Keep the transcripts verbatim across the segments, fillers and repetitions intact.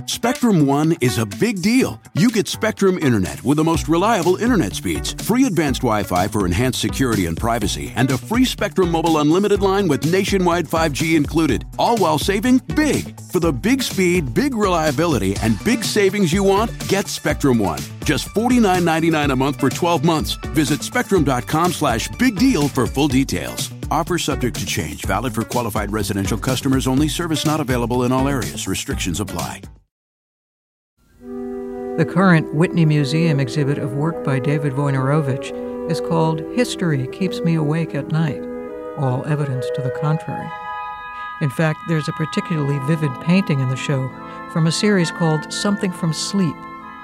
Spectrum One is a big deal. You get Spectrum Internet with the most reliable internet speeds, free advanced Wi-Fi for enhanced security and privacy, and a free Spectrum Mobile Unlimited line with nationwide five G included, all while saving big. For the big speed, big reliability, and big savings you want, get Spectrum One. Just forty-nine ninety-nine a month for twelve months. Visit spectrum.com slash big deal for full details. Offer subject to change. Valid for qualified residential customers only. Service not available in all areas. Restrictions apply. The current Whitney Museum exhibit of work by David Wojnarowicz is called History Keeps Me Awake at Night, all evidence to the contrary. In fact, there's a particularly vivid painting in the show from a series called Something from Sleep.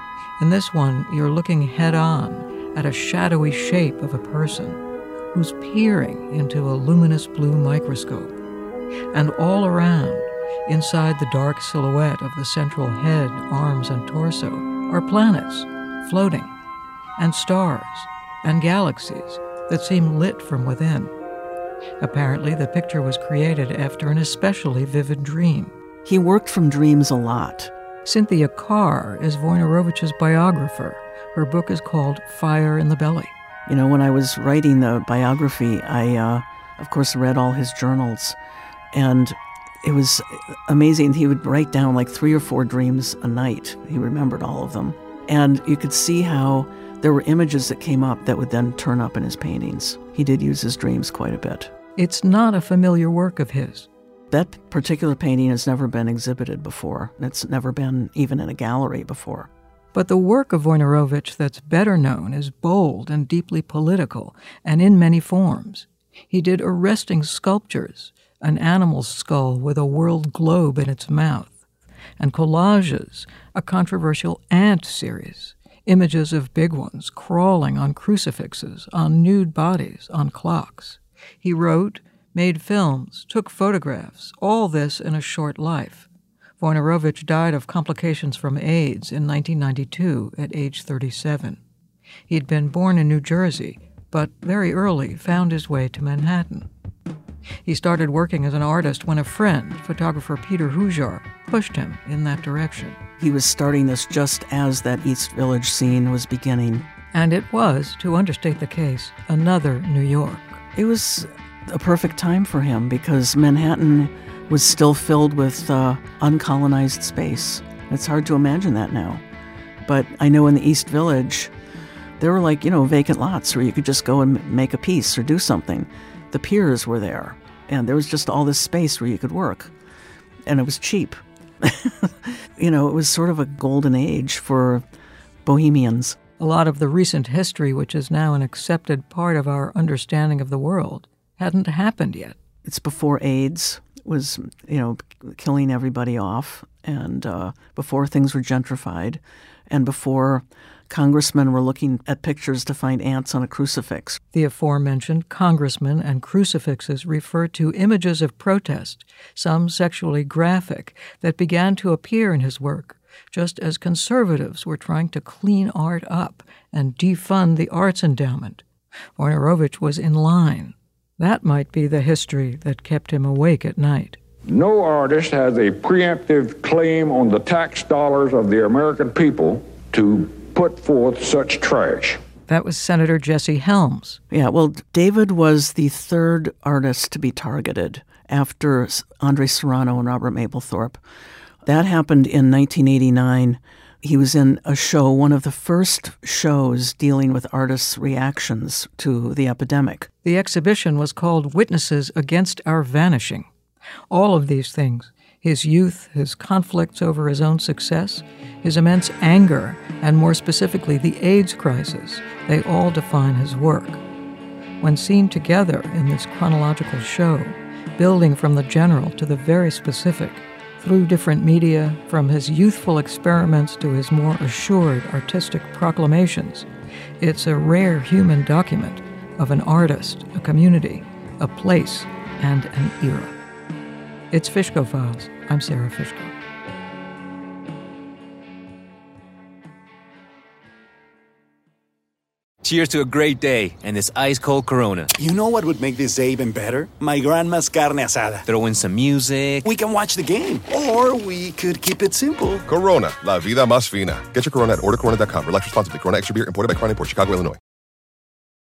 In this one, you're looking head-on at a shadowy shape of a person who's peering into a luminous blue microscope. And all around, inside the dark silhouette of the central head, arms, and torso, are planets floating, and stars, and galaxies that seem lit from within. Apparently, the picture was created after an especially vivid dream. He worked from dreams a lot. Cynthia Carr is Wojnarowicz's biographer. Her book is called Fire in the Belly. You know, when I was writing the biography, I, uh, of course, read all his journals, and it was amazing. He would write down like three or four dreams a night. He remembered all of them. And you could see how there were images that came up that would then turn up in his paintings. He did use his dreams quite a bit. It's not a familiar work of his. That particular painting has never been exhibited before. It's never been even in a gallery before. But the work of Wojnarowicz that's better known is bold and deeply political, and in many forms. He did arresting sculptures, an animal's skull with a world globe in its mouth, and collages, a controversial ant series, images of big ones crawling on crucifixes, on nude bodies, on clocks. He wrote, made films, took photographs, all this in a short life. Wojnarowicz died of complications from AIDS in nineteen ninety-two at age thirty-seven. He'd been born in New Jersey, but very early found his way to Manhattan. He started working as an artist when a friend, photographer Peter Hujar, pushed him in that direction. He was starting this just as that East Village scene was beginning. And it was, to understate the case, another New York. It was a perfect time for him because Manhattan was still filled with uh, uncolonized space. It's hard to imagine that now. But I know in the East Village, there were like, you know, vacant lots where you could just go and make a piece or do something. The piers were there, and there was just all this space where you could work. And it was cheap. You know, it was sort of a golden age for bohemians. A lot of the recent history, which is now an accepted part of our understanding of the world, hadn't happened yet. It's before AIDS was, you know, killing everybody off, and uh, before things were gentrified, and before congressmen were looking at pictures to find ants on a crucifix. The aforementioned congressmen and crucifixes refer to images of protest, some sexually graphic, that began to appear in his work, just as conservatives were trying to clean art up and defund the arts endowment. Wojnarowicz was in line. That might be the history that kept him awake at night. No artist has a preemptive claim on the tax dollars of the American people to put forth such trash. That was Senator Jesse Helms. Yeah, well, David was the third artist to be targeted after Andre Serrano and Robert Mapplethorpe. That happened in nineteen eighty-nine. He was in a show, one of the first shows dealing with artists' reactions to the epidemic. The exhibition was called Witnesses Against Our Vanishing. All of these things, his youth, his conflicts over his own success, his immense anger, and more specifically the AIDS crisis, they all define his work. When seen together in this chronological show, building from the general to the very specific, through different media, from his youthful experiments to his more assured artistic proclamations, it's a rare human document of an artist, a community, a place, and an era. It's Fishko Files. I'm Sarah Fishko. Cheers to a great day and this ice-cold Corona. You know what would make this day even better? My grandma's carne asada. Throw in some music. We can watch the game. Or we could keep it simple. Corona, la vida más fina. Get your Corona at order corona dot com. Relax responsibly. Corona Extra Beer, imported by Crown Imports, Chicago, Illinois.